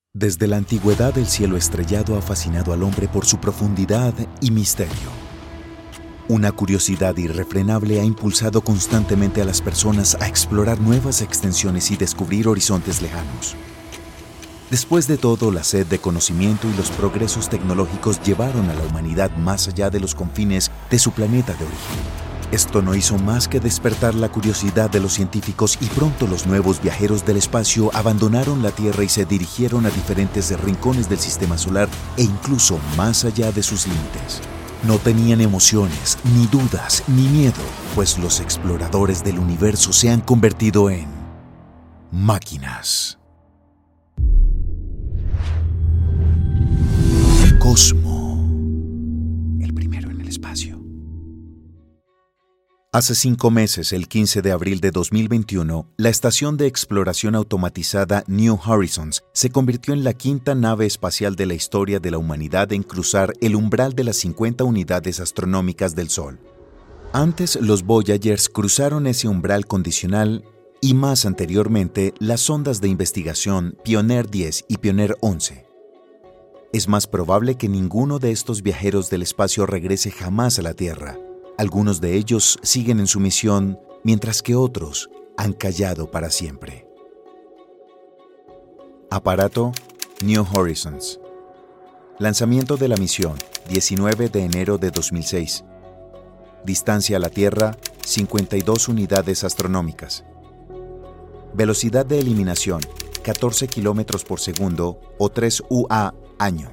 Desde la antigüedad, el cielo estrellado ha fascinado al hombre por su profundidad y misterio. Una curiosidad irrefrenable ha impulsado constantemente a las personas a explorar nuevas extensiones y descubrir horizontes lejanos. Después de todo, la sed de conocimiento y los progresos tecnológicos llevaron a la humanidad más allá de los confines de su planeta de origen. Esto no hizo más que despertar la curiosidad de los científicos y pronto los nuevos viajeros del espacio abandonaron la Tierra y se dirigieron a diferentes rincones del sistema solar e incluso más allá de sus límites. No tenían emociones, ni dudas, ni miedo, pues los exploradores del universo se han convertido en máquinas. Cosmo, el primero en el espacio. Hace 5 meses, el 15 de abril de 2021, la estación de exploración automatizada New Horizons se convirtió en la 5ª nave espacial de la historia de la humanidad en cruzar el umbral de las 50 unidades astronómicas del Sol. Antes, los Voyagers cruzaron ese umbral condicional y más anteriormente, las sondas de investigación Pioneer 10 y Pioneer 11. Es más probable que ninguno de estos viajeros del espacio regrese jamás a la Tierra. Algunos de ellos siguen en su misión, mientras que otros han callado para siempre. Aparato New Horizons. Lanzamiento de la misión, 19 de enero de 2006. Distancia a la Tierra, 52 unidades astronómicas. Velocidad de eliminación, 14 km por segundo o 3 UA año.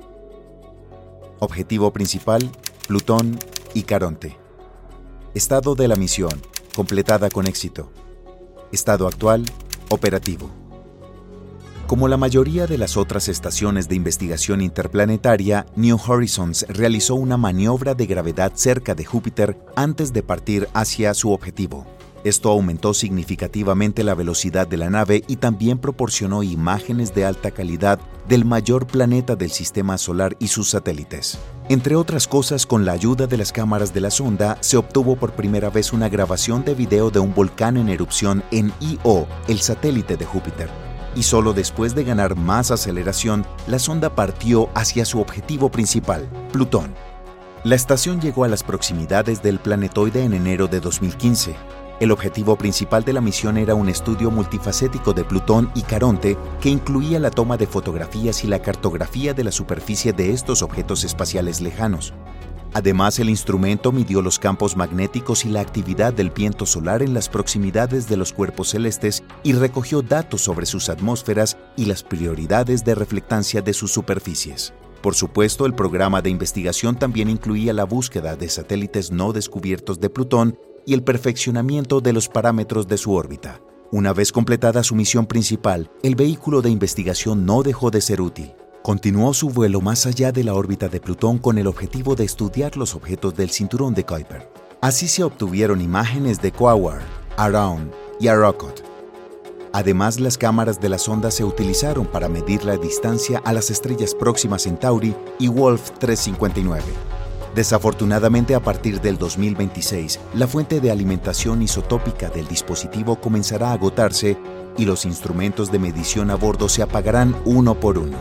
Objetivo principal, Plutón y Caronte. Estado de la misión, completada con éxito. Estado actual, operativo. Como la mayoría de las otras estaciones de investigación interplanetaria, New Horizons realizó una maniobra de gravedad cerca de Júpiter antes de partir hacia su objetivo. Esto aumentó significativamente la velocidad de la nave y también proporcionó imágenes de alta calidad del mayor planeta del sistema solar y sus satélites. Entre otras cosas, con la ayuda de las cámaras de la sonda, se obtuvo por primera vez una grabación de video de un volcán en erupción en Io, el satélite de Júpiter. Y solo después de ganar más aceleración, la sonda partió hacia su objetivo principal, Plutón. La estación llegó a las proximidades del planetoide en enero de 2015. El objetivo principal de la misión era un estudio multifacético de Plutón y Caronte que incluía la toma de fotografías y la cartografía de la superficie de estos objetos espaciales lejanos. Además, el instrumento midió los campos magnéticos y la actividad del viento solar en las proximidades de los cuerpos celestes y recogió datos sobre sus atmósferas y las prioridades de reflectancia de sus superficies. Por supuesto, el programa de investigación también incluía la búsqueda de satélites no descubiertos de Plutón y el perfeccionamiento de los parámetros de su órbita. Una vez completada su misión principal, el vehículo de investigación no dejó de ser útil. Continuó su vuelo más allá de la órbita de Plutón con el objetivo de estudiar los objetos del cinturón de Kuiper. Así se obtuvieron imágenes de Quaoar, Araun y Arrokoth. Además, las cámaras de la sonda se utilizaron para medir la distancia a las estrellas próximas Centauri y Wolf 359. Desafortunadamente, a partir del 2026, la fuente de alimentación isotópica del dispositivo comenzará a agotarse y los instrumentos de medición a bordo se apagarán uno por uno.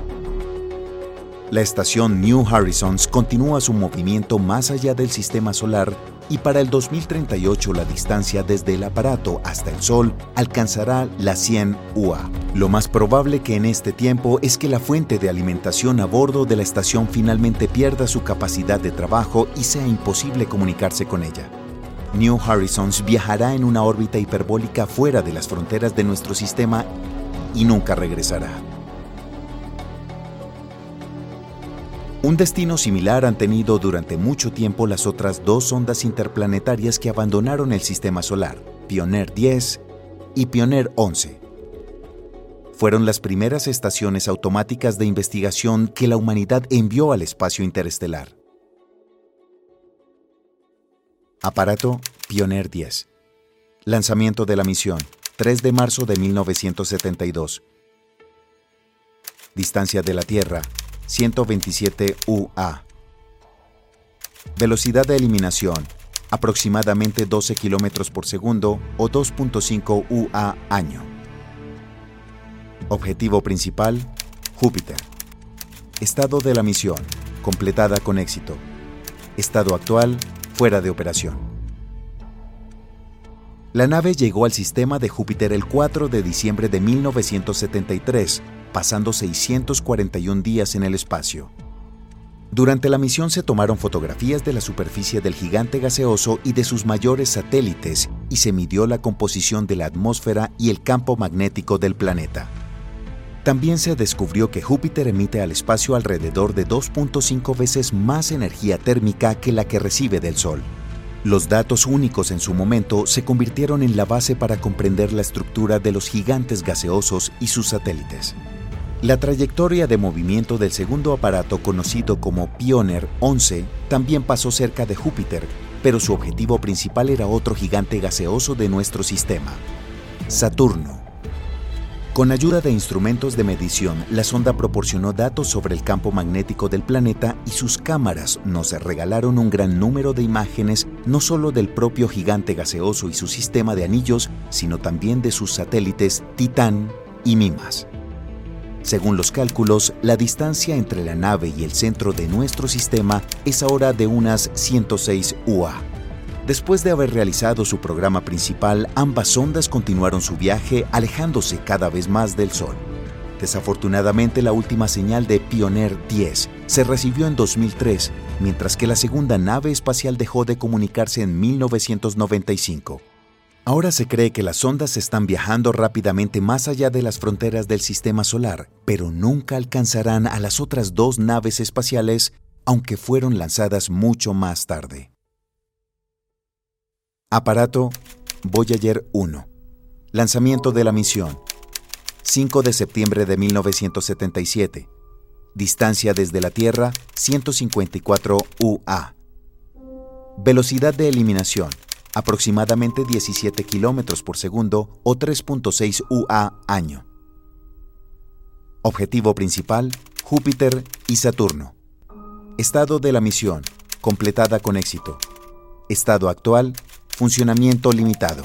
La estación New Horizons continúa su movimiento más allá del sistema solar y para el 2038 la distancia desde el aparato hasta el Sol alcanzará las 100 UA. Lo más probable que en este tiempo es que la fuente de alimentación a bordo de la estación finalmente pierda su capacidad de trabajo y sea imposible comunicarse con ella. New Horizons viajará en una órbita hiperbólica fuera de las fronteras de nuestro sistema y nunca regresará. Un destino similar han tenido durante mucho tiempo las otras 2 sondas interplanetarias que abandonaron el sistema solar, Pioneer 10 y Pioneer 11. Fueron las primeras estaciones automáticas de investigación que la humanidad envió al espacio interestelar. Aparato Pioneer 10. Lanzamiento de la misión, 3 de marzo de 1972. Distancia de la Tierra, 127 UA. Velocidad de eliminación, aproximadamente 12 km por segundo o 2.5 UA año. Objetivo principal, Júpiter. Estado de la misión, completada con éxito. Estado actual, fuera de operación. La nave llegó al sistema de Júpiter el 4 de diciembre de 1973, pasando 641 días en el espacio. Durante la misión se tomaron fotografías de la superficie del gigante gaseoso y de sus mayores satélites y se midió la composición de la atmósfera y el campo magnético del planeta. También se descubrió que Júpiter emite al espacio alrededor de 2.5 veces más energía térmica que la que recibe del Sol. Los datos únicos en su momento se convirtieron en la base para comprender la estructura de los gigantes gaseosos y sus satélites. La trayectoria de movimiento del segundo aparato, conocido como Pioneer 11, también pasó cerca de Júpiter, pero su objetivo principal era otro gigante gaseoso de nuestro sistema, Saturno. Con ayuda de instrumentos de medición, la sonda proporcionó datos sobre el campo magnético del planeta y sus cámaras nos regalaron un gran número de imágenes no solo del propio gigante gaseoso y su sistema de anillos, sino también de sus satélites Titán y Mimas. Según los cálculos, la distancia entre la nave y el centro de nuestro sistema es ahora de unas 106 UA. Después de haber realizado su programa principal, ambas sondas continuaron su viaje alejándose cada vez más del Sol. Desafortunadamente, la última señal de Pioneer 10 se recibió en 2003, mientras que la segunda nave espacial dejó de comunicarse en 1995. Ahora se cree que las sondas están viajando rápidamente más allá de las fronteras del sistema solar, pero nunca alcanzarán a las otras dos naves espaciales, aunque fueron lanzadas mucho más tarde. Aparato Voyager 1. Lanzamiento de la misión. 5 de septiembre de 1977. Distancia desde la Tierra, 154 UA. Velocidad de eliminación. Aproximadamente 17 kilómetros por segundo o 3.6 UA año. Objetivo principal, Júpiter y Saturno. Estado de la misión, completada con éxito. Estado actual, funcionamiento limitado.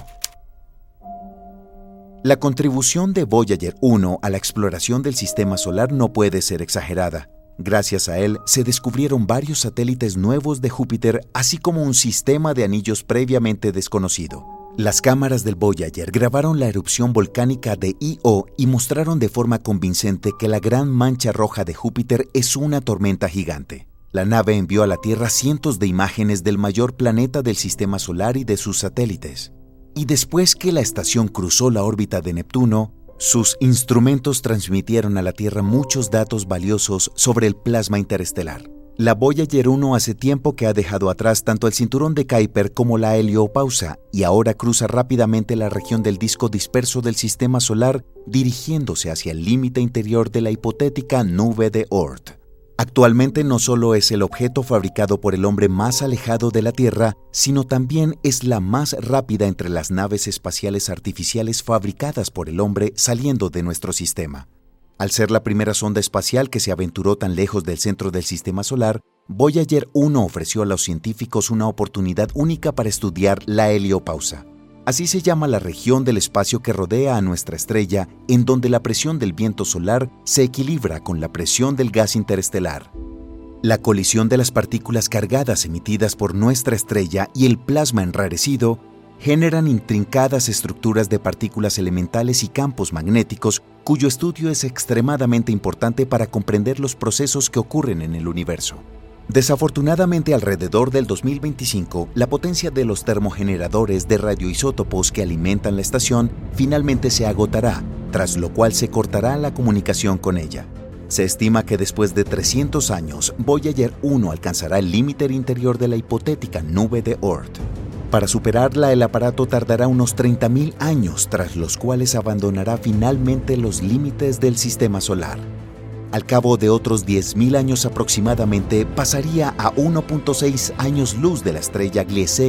La contribución de Voyager 1 a la exploración del sistema solar no puede ser exagerada. Gracias a él, se descubrieron varios satélites nuevos de Júpiter, así como un sistema de anillos previamente desconocido. Las cámaras del Voyager grabaron la erupción volcánica de Io y mostraron de forma convincente que la gran mancha roja de Júpiter es una tormenta gigante. La nave envió a la Tierra cientos de imágenes del mayor planeta del sistema solar y de sus satélites. Y después que la estación cruzó la órbita de Neptuno, sus instrumentos transmitieron a la Tierra muchos datos valiosos sobre el plasma interestelar. La Voyager 1 hace tiempo que ha dejado atrás tanto el cinturón de Kuiper como la heliopausa y ahora cruza rápidamente la región del disco disperso del sistema solar, dirigiéndose hacia el límite interior de la hipotética nube de Oort. Actualmente no solo es el objeto fabricado por el hombre más alejado de la Tierra, sino también es la más rápida entre las naves espaciales artificiales fabricadas por el hombre saliendo de nuestro sistema. Al ser la primera sonda espacial que se aventuró tan lejos del centro del sistema solar, Voyager 1 ofreció a los científicos una oportunidad única para estudiar la heliopausa. Así se llama la región del espacio que rodea a nuestra estrella, en donde la presión del viento solar se equilibra con la presión del gas interestelar. La colisión de las partículas cargadas emitidas por nuestra estrella y el plasma enrarecido generan intrincadas estructuras de partículas elementales y campos magnéticos, cuyo estudio es extremadamente importante para comprender los procesos que ocurren en el universo. Desafortunadamente, alrededor del 2025, la potencia de los termogeneradores de radioisótopos que alimentan la estación finalmente se agotará, tras lo cual se cortará la comunicación con ella. Se estima que después de 300 años, Voyager 1 alcanzará el límite interior de la hipotética nube de Oort. Para superarla, el aparato tardará unos 30.000 años, tras los cuales abandonará finalmente los límites del sistema solar. Al cabo de otros 10.000 años aproximadamente, pasaría a 1.6 años luz de la estrella Gliese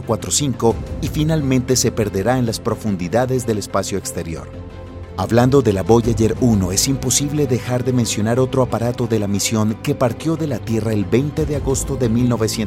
445 y finalmente se perderá en las profundidades del espacio exterior. Hablando de la Voyager 1, es imposible dejar de mencionar otro aparato de la misión que partió de la Tierra el 20 de agosto de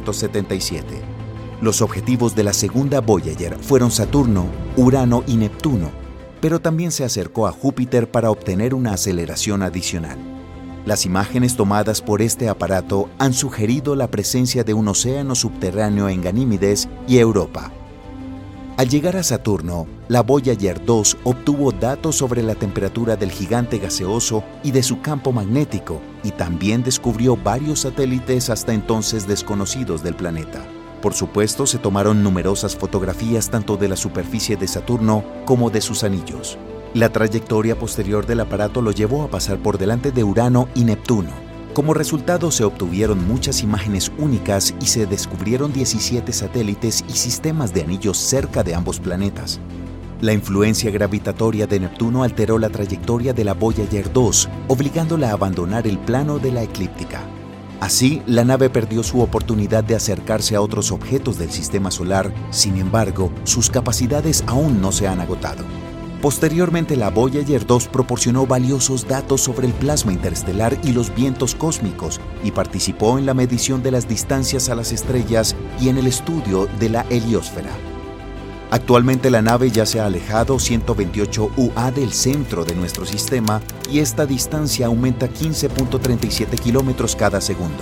1977. Los objetivos de la segunda Voyager fueron Saturno, Urano y Neptuno, pero también se acercó a Júpiter para obtener una aceleración adicional. Las imágenes tomadas por este aparato han sugerido la presencia de un océano subterráneo en Ganímedes y Europa. Al llegar a Saturno, la Voyager 2 obtuvo datos sobre la temperatura del gigante gaseoso y de su campo magnético, y también descubrió varios satélites hasta entonces desconocidos del planeta. Por supuesto, se tomaron numerosas fotografías tanto de la superficie de Saturno como de sus anillos. La trayectoria posterior del aparato lo llevó a pasar por delante de Urano y Neptuno. Como resultado, se obtuvieron muchas imágenes únicas y se descubrieron 17 satélites y sistemas de anillos cerca de ambos planetas. La influencia gravitatoria de Neptuno alteró la trayectoria de la Voyager 2, obligándola a abandonar el plano de la eclíptica. Así, la nave perdió su oportunidad de acercarse a otros objetos del sistema solar. Sin embargo, sus capacidades aún no se han agotado. Posteriormente, la Voyager 2 proporcionó valiosos datos sobre el plasma interestelar y los vientos cósmicos y participó en la medición de las distancias a las estrellas y en el estudio de la heliosfera. Actualmente la nave ya se ha alejado 128 UA del centro de nuestro sistema y esta distancia aumenta 15.37 kilómetros cada segundo.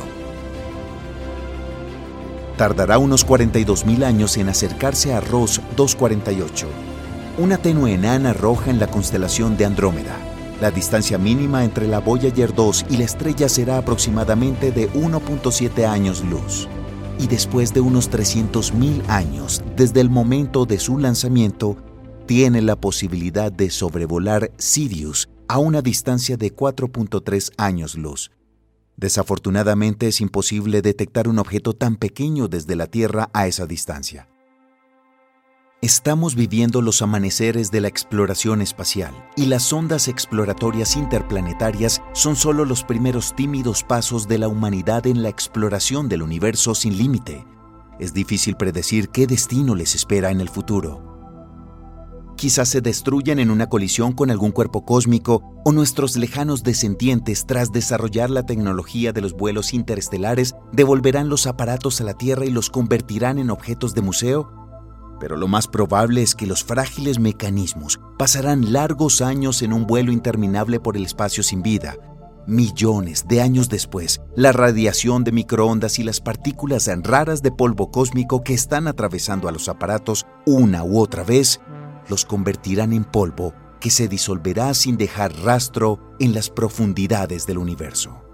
Tardará unos 42.000 años en acercarse a Ross 248. Una tenue enana roja en la constelación de Andrómeda. La distancia mínima entre la Voyager 2 y la estrella será aproximadamente de 1.7 años luz. Y después de unos 300.000 años desde el momento de su lanzamiento, tiene la posibilidad de sobrevolar Sirius a una distancia de 4.3 años luz. Desafortunadamente, es imposible detectar un objeto tan pequeño desde la Tierra a esa distancia. Estamos viviendo los amaneceres de la exploración espacial y las sondas exploratorias interplanetarias son solo los primeros tímidos pasos de la humanidad en la exploración del universo sin límite. Es difícil predecir qué destino les espera en el futuro. Quizás se destruyan en una colisión con algún cuerpo cósmico o nuestros lejanos descendientes, tras desarrollar la tecnología de los vuelos interestelares, devolverán los aparatos a la Tierra y los convertirán en objetos de museo. Pero lo más probable es que los frágiles mecanismos pasarán largos años en un vuelo interminable por el espacio sin vida. Millones de años después, la radiación de microondas y las partículas raras de polvo cósmico que están atravesando a los aparatos una u otra vez, los convertirán en polvo que se disolverá sin dejar rastro en las profundidades del universo.